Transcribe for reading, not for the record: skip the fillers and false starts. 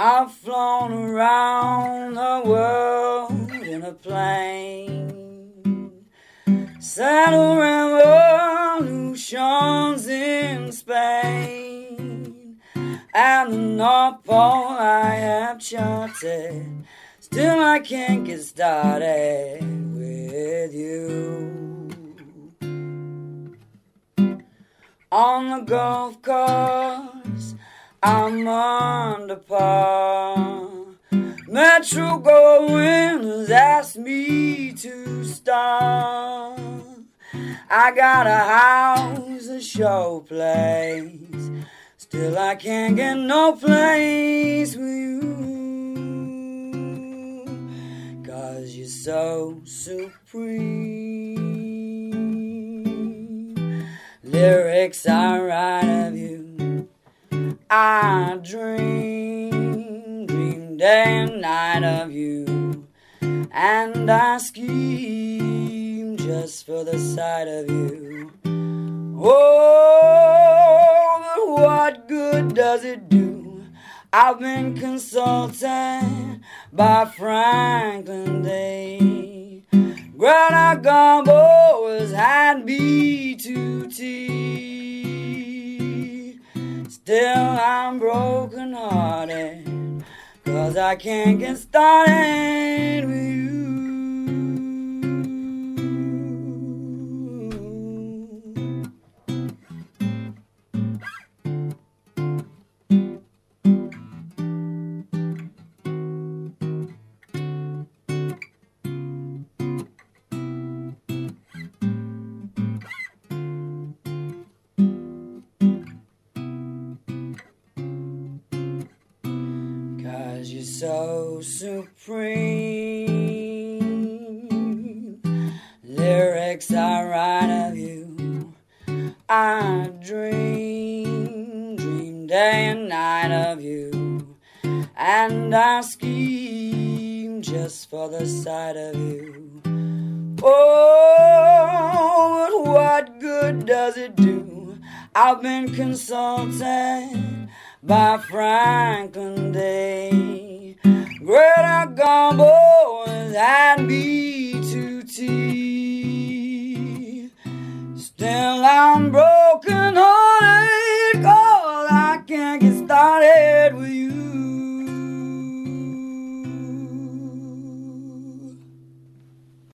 I've flown around the world in a plane, settled revolutions in Spain, and the North Pole I have charted. Still I can't get started with you. On the golf course I'm under par. Metro Goldwyn asked me to start. I got a house, a show place. Still I can't get no place with you, 'cause you're so supreme. Lyrics I write of you, I dream day and night of you, and I scheme just for the sight of you. Oh, but what good does it do? I've been consulted by Franklin Day. Greta Garbo has had B2T. Still I'm broken hearted, 'cause I can't get started with you. 'Cause you're so supreme. Lyrics I write of you, I dream day and night of you, and I scheme just for the sight of you. Oh, but what good does it do? I've been consulted by Franklin Day. Greta Garbo has had B2T. Still I'm broke.